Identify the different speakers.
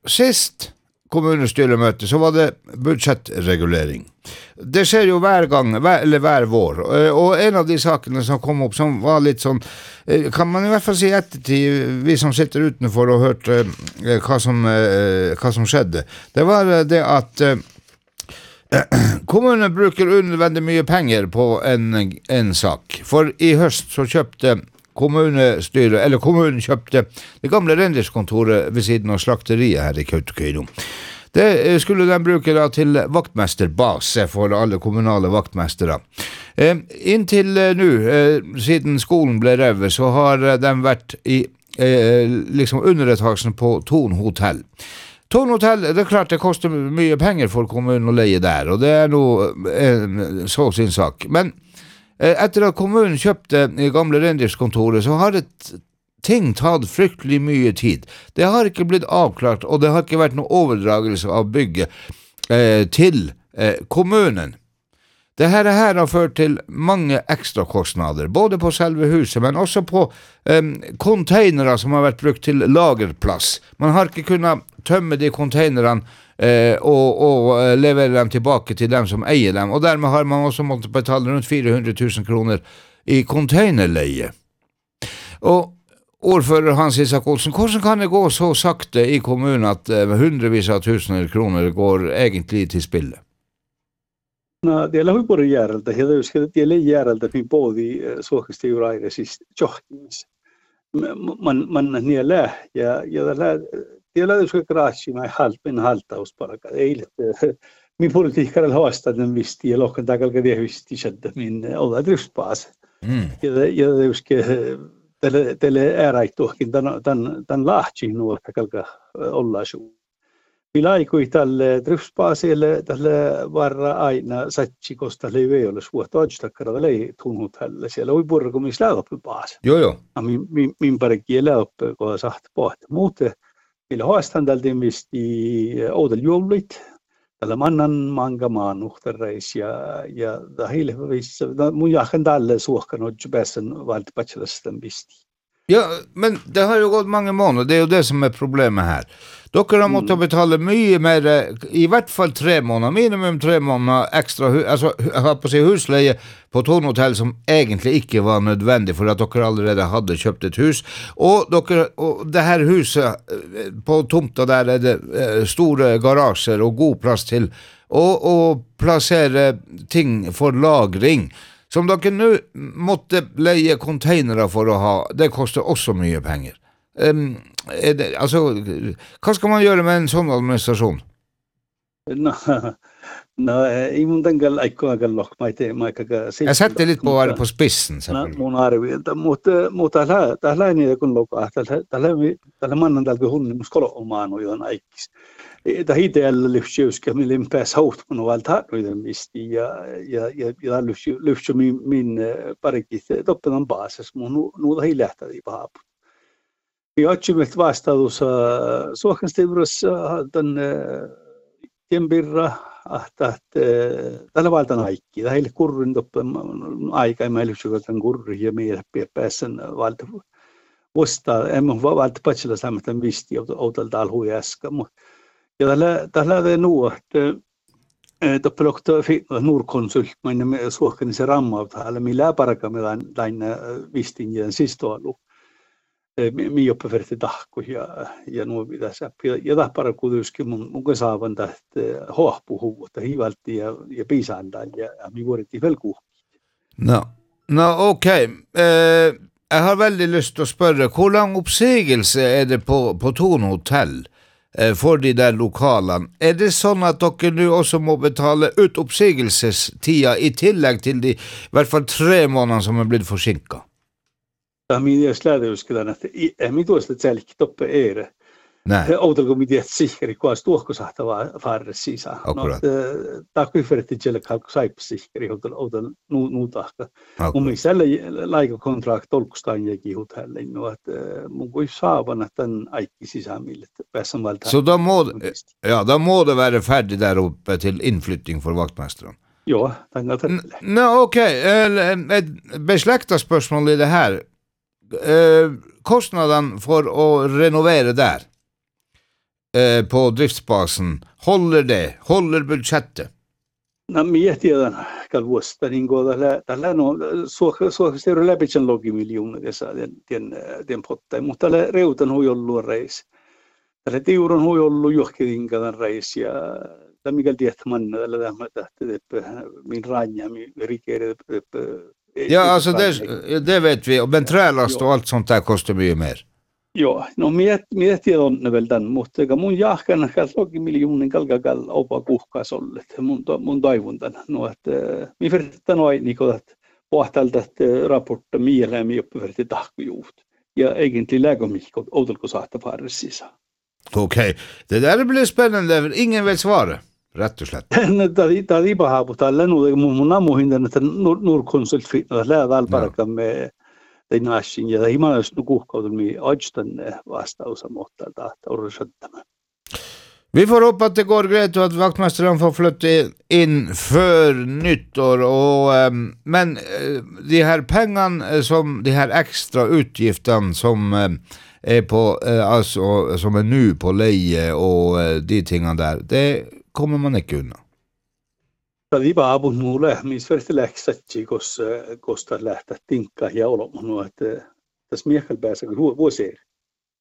Speaker 1: sist kommunestyremøte så var det budsjettregulering. Det skjer jo hver gang, eller hver vår, og en av de sakene som kom opp som var litt sånn, kan man i hvert fall si ettertid, vi som sitter utenfor og hørte hva som skjedde, det var det at kommunen bruker unødvendig mye penger på en sak, for i høst så kjøpte kommunestyret, eller kommunen kjøpte det gamle reindriftskontoret ved siden av slakteriet her i Kautokeino. Det skulle de bruke da til vaktmesterbase for alle kommunale vaktmestere. Inntil nå, siden skolen ble revet, så har de vært i liksom underetasjen på Thon hotell. Thon hotell, det er klart det koster mye penger for kommunen å leie der, og det er noe så sin sak. Men etter at kommunen kjøpte det gamle reindriftskontoret, så har ting tatt fryktelig mye tid. Det har ikke blitt avklart, og det har ikke vært noen overdragelse av bygget til kommunen. Det her har ført til mange ekstra kostnader, både på selve huset, men også på containere som har vært brukt til lagerplass. Man har ikke kunnet tømme de containerene og levere dem tilbake til dem som eier dem, og dermed har man også måttet betale rundt 400 000 kroner i containerleie. Og ordfører Hans Isak Olsen, hvordan kan det gå så sakte i kommunen at hundrevis av tusener kroner går egentlig til spillet?
Speaker 2: Tiellä on Huipurin jäärältä, ja tietysti tiellä jäärältä niin pohdi suohkasti uraire siis johtimis. Man niellä ja tiellä tietysti kraatsi mai halpin haltausparka. Eilet min politiikkarilla haastaden visti ja lohkan takalka viesti shadda min olla driftsbas. Ja tietysti tälle ääräittuakin tämän lahti nuo takalka olla suu. Milaikui tälle driftsbasille tälle varra aina satsikosta ei ole suot odstakkara tälle tunhutelle siellä oli purkumis läpi baas.
Speaker 1: Joo.
Speaker 2: Min parkki läpi kun saht poht. Muuten millä haastan tältä misti oudel juhlit. Tällä mannan manga maanuhterreis ja dahil vis mun jahan tälle suokan odjbäsen valtpatchlastan misti.
Speaker 1: Ja, men det har jo gått mange måneder, det er jo det som er problemet her. Dere har måttet betale mye mer, i hvert fall 3 måneder, minimum 3 måneder ekstra, altså jeg har på å si husleie på Thon hotell som egentlig ikke var nødvendig for at dere allerede hadde kjøpt et hus, og det her huset på tomta der er det store garasjer og god plass til å plassere ting for lagring, som dere nå måtte leie containere for å ha, det koster også mye penger. Altså, hva skal man gjøre med en sånn administrasjon?
Speaker 2: I mun tänkällä aikkoa lokk
Speaker 1: Jeg setter litt på spissen, selvfølgelig.
Speaker 2: Mun arvioida, mutta tällä niitä kun lokka, tällä mannan tältä hunnin muskolo omaan joon aikis. Det ideella lyftsjuska millin pääs hautun valtaarvoiden misti ja lyftsju min parikki toppenan baasas mun nuuta hiljahtavi paapu. Vi otsimme vastaus suokanstivuros tämän tiembirra ahtat tällä valtan aikki. Tällä kurrin toppen aika mä lyftsjukan kurri ja meidän pääsen valta vosta emme valta patsilla samatan visti outalta alhujaska. Ja tällä det nu att toppelokta Nordkonsult men suokan se rammaavtaala millä paraka me lain vistinjen sistoalu. Mi oppeverti tahku ja nuo pitäisi ja tahpara kuitenkin mun saavan tähtä hohpuhu että hivalti ja piisandaan ja mi vuoritti velku.
Speaker 1: No okej. Jeg har veldig lyst til å spørre, hvor lang oppsigelse er det på Thon hotell for de der lokalene? Er det sånn at dere nå også må betale ut oppsigelsestida i tillegg til de i hvert fall 3 måneder som er blitt forsinket?
Speaker 2: Tämä minä slädäyskelän, että emme tuosta selkki toppe eere. Outelko mi tiedät sihkeri, kuas tuohko sahtavaa farre sisään.
Speaker 1: Akkurat.
Speaker 2: Tämä kyferetti siellä kalku saippa sihkeri, outel nuutahka. Mun mielestä laikakontrakt tolkustaan jäki hotellin, että mun kui saavan, että tämän aikki sisään mille pääsen valtaan.
Speaker 1: Så da må det være ferdig der oppe til innflytting for vaktmesteren?
Speaker 2: Jo, den kan
Speaker 1: okej. Et beslekta spørsmål i det her. Kostnaden for å renovere der, på driftsbasen, håller budgettet?
Speaker 2: No minä tiedän kalvuosta niin kuin tällä no suohkesteru läpi sen logimiljoona tässä den potta mutta tällä reutan huijollu reis. Tällä tiuron huijollu johkedin kadan reis ja tämä mikä tietman tällä tämä min ranja min rikere.
Speaker 1: Ja alltså det vet vi, men trälast och allt sånt där kostar mycket mer.
Speaker 2: Joo, no minä tiedän väl tämän, mutta mun jahkan kallogi miljoonin kalkakal opa kuhkaas ollet mun taivun tän. No että mi verta noin niinku att pohtalta rapporta mielämi oppiverti tahkujuut. Ja egentlig lägger mig outelko saata farssissa.
Speaker 1: Okej, det där blir spännande, ingen vet svara. Rätt och slett.
Speaker 2: Tämä ei paha, mutta tällä mun ammuhinnan, että nurkonsultfi, lähdä alparaka med den nässin, ja tämä on kuhkautumia ajstan vastausa, mutta tämä.
Speaker 1: Vi får hoppas att det går grejt och att vaktmästaren får flytta in för nyttår. Men de här pengarna, de här extra utgifterna som är på, alltså som är nu på leie och de tingene där, det kommer man ikke unna.
Speaker 2: Tämä ei paha mulle, missä verti läksatsi, koska lähtee tinkkaa ja olemaan, että tässä miekkällä pääsee vuosien.